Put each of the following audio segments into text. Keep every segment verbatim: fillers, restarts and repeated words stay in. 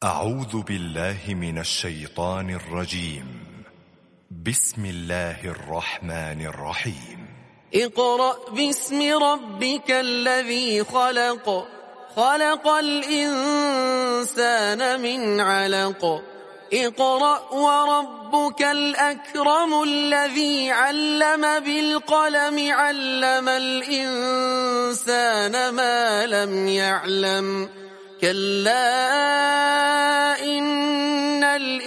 أعوذ بالله من الشيطان الرجيم. بسم الله الرحمن الرحيم. اقرأ باسم ربك الذي خلق خلق الإنسان من علق اقرأ وربك الأكرم الذي علم بالقلم علم الإنسان ما لم يعلم كلا إن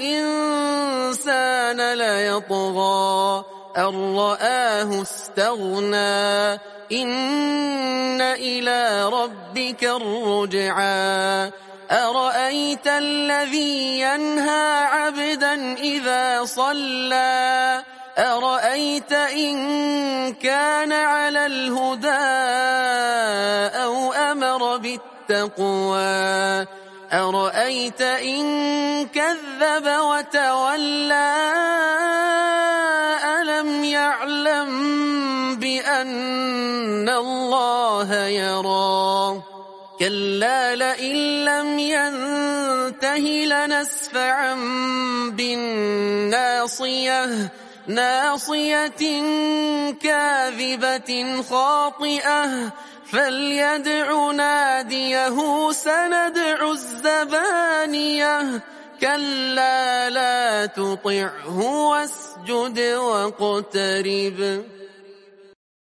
الإنسان ليطغى أن رآه استغنى إن إلى ربك الرجعى أرأيت الذي ينهى عبدا إذا صلى أرأيت إن كان على الهدى أو أمر بالتقوى أرأيت إن كذب وتولى ألم يعلم بأن الله يرى كلا لئن لم ينته لنسفعا بالناصية ناصية كاذبة خاطئة فليدع ناديه سندع الزبانية كلا لا تطعه واسجد واقترب.